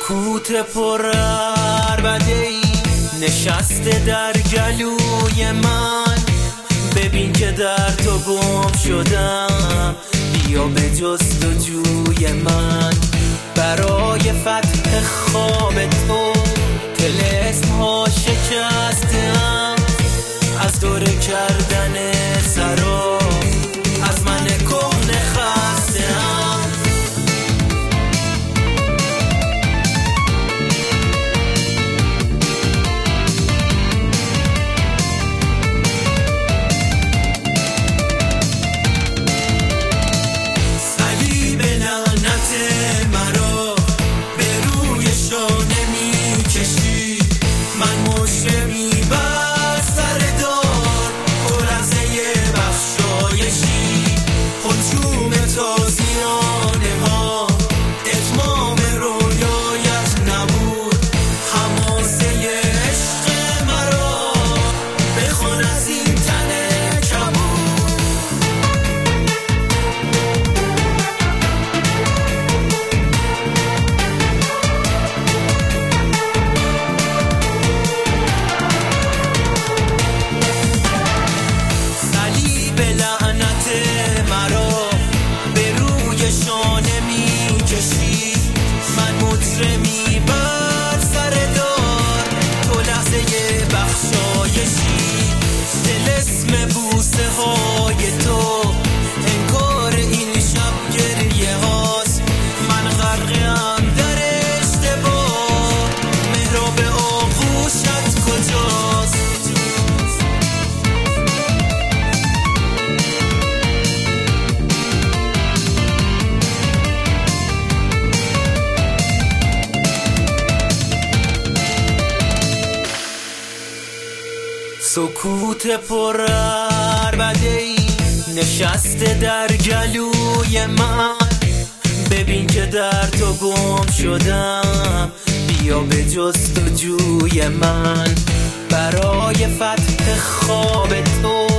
سکوت پر عربده‌ای نشسته در گلوی من. ببین که در تو گم شدم، بیا به جستجوی من. برای فتح خواب تو طلسم ها شکستم، از دور کردن سرا از من کهنه خستم. صلیب لعنت مرا به روی شانه می کشی، من مشرمی بر سر دار پر از بخشایشی. هجوم تازیانه ها اتمام رویایت نبود، حماسه عشق مرا بخوان از این تن کبود. صلیب لعنت مرا به روی شانه می کشی، من مجرمی بر سر دار تو لحظه بخشایشی. طلسم بوسه های تو انکار این شب گریه هاست، من غرقم در اشتباه، محراب آغوشت کجاست؟ سکوت پر عربده‌ای نشسته در گلوی من. ببین که در تو گم شدم، بیا به جستجوی من. برای فتح خواب تو